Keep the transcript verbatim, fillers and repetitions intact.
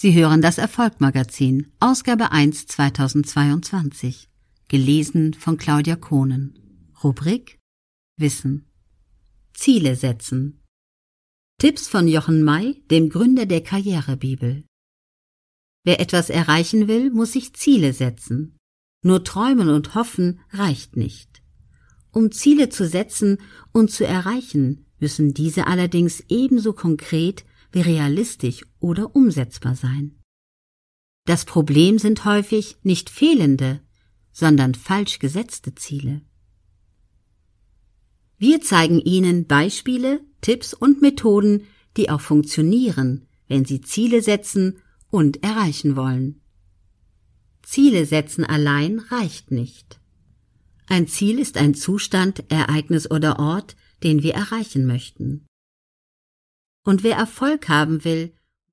Sie hören das Erfolg-Magazin, Ausgabe eins zweitausendzweiundzwanzig, gelesen von Claudia Kohnen. Rubrik Wissen. Ziele setzen. Tipps von Jochen May, dem Gründer der Karrierebibel. Wer etwas erreichen will, muss sich Ziele setzen. Nur träumen und hoffen reicht nicht. Um Ziele zu setzen und zu erreichen, müssen diese allerdings ebenso konkret wie realistisch oder umsetzbar sein. Das Problem sind häufig nicht fehlende, sondern falsch gesetzte Ziele. Wir zeigen Ihnen Beispiele, Tipps und Methoden, die auch funktionieren, wenn Sie Ziele setzen und erreichen wollen. Ziele setzen allein reicht nicht. Ein Ziel ist ein Zustand, Ereignis oder Ort, den wir erreichen möchten. Und wer Erfolg haben will,